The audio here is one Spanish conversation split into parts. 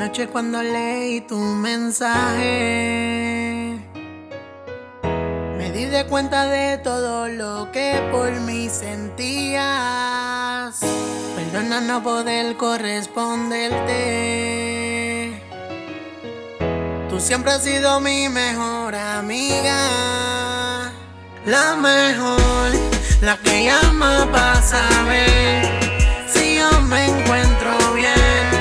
Anoche cuando leí tu mensaje, me di de cuenta de todo lo que por mí sentías. Perdona no poder corresponderte. Tú siempre has sido mi mejor amiga, la mejor, la que llama para saber si yo me encuentro bien.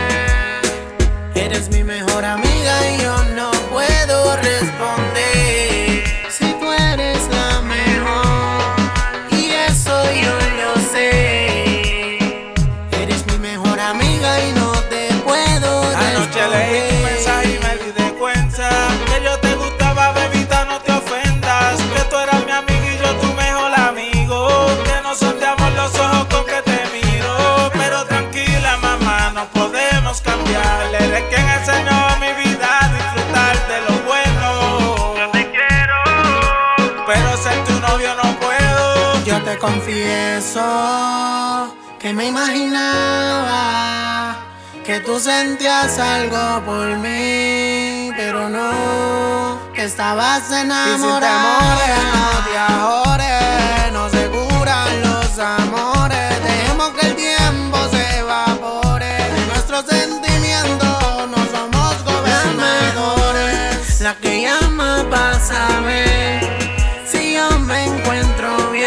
Eres mi mejor amiga y yo no puedo responder si tú eres la mejor, y eso yo lo sé. Eres mi mejor amiga y no te puedo responder. Anoche leí tu mensaje y me di de cuenta que yo te gustaba, bebita, no te ofendas. Que tú eras mi amiga y yo tu mejor amigo. Que no son de amor los ojos con que te miro. Pero tranquila, mamá, no podemos cambiar. Eres quien enseñó a mi vida a disfrutar de lo bueno. Yo te quiero, pero ser tu novio no puedo. Yo te confieso que me imaginaba que tú sentías algo por mí, pero no, que estabas enamorada. Y sin temores, no te ahores, no se curan los amores. Dejemos que el tiempo se evapore. De nuestros sentimientos no somos gobernadores. La que llama para saber si yo me encuentro bien.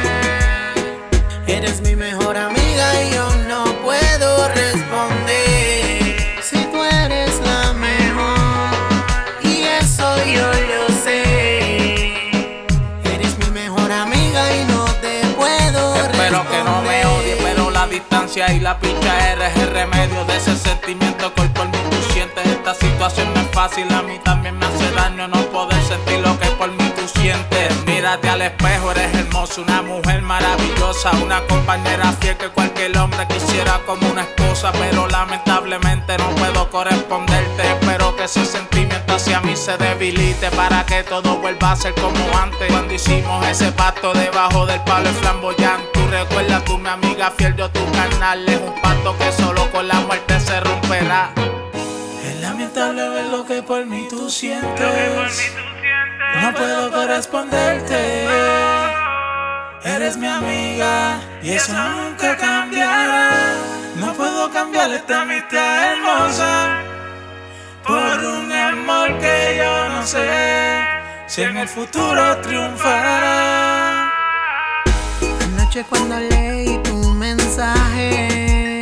Eres mi mejor amiga y yo no puedo responder si tú eres la mejor, y eso yo lo sé. Eres mi mejor amiga y no te puedo responder. Espero que no me odies, pero la distancia y la picha eres el remedio de ese sentimiento que hoy por mí tú sientes. Esta situación no es fácil, a mí también me hace daño no poder sentir lo que por mí tú sientes. Mírate al espejo, eres hermosa, una mujer maravillosa, una compañera fiel que cualquier hombre quisiera como una esposa, pero lamentablemente no puedo corresponderte. Espero que ese sentimiento hacia mí se debilite para que todo vuelva a ser como antes, cuando hicimos ese pacto debajo del palo flamboyante. Tú recuerdas, tú mi amiga fiel, yo tu carnal. Es un pacto que solo con la muerte se romperá. Es lamentable ver lo que por mí tú sientes. No puedo corresponderte. Eres mi amiga y eso nunca cambiará. No puedo cambiar esta amistad hermosa por un amor que yo no sé si en el futuro triunfará. Anoche cuando leí tu mensaje,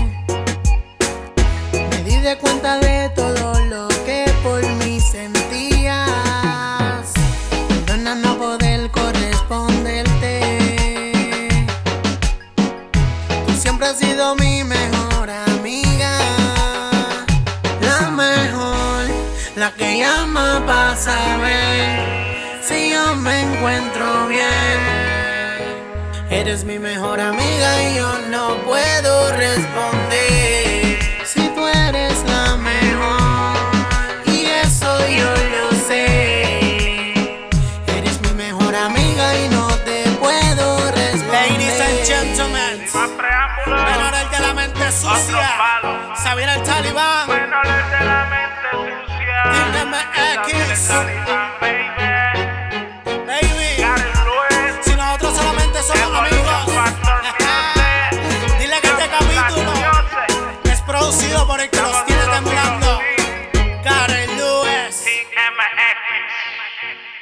me di de cuenta de todo lo que por mí sentías. Perdona no poder corresponderte. Tú siempre has sido mi mejor amiga, la mejor, la que llama para saber si yo me encuentro bien. Eres mi mejor amiga y yo no puedo responder si tú eres la mejor, y eso yo lo sé. Eres mi mejor amiga y no te puedo responder. Ladies and gentlemen, menores de la mente sucia, Xavier el Talibán, Menores de la mente sucia, dígame X, baby, si nosotros solamente somos amigos. Dile que este capítulo es producido por el que los tiene temblando, Karel Lewis. MX.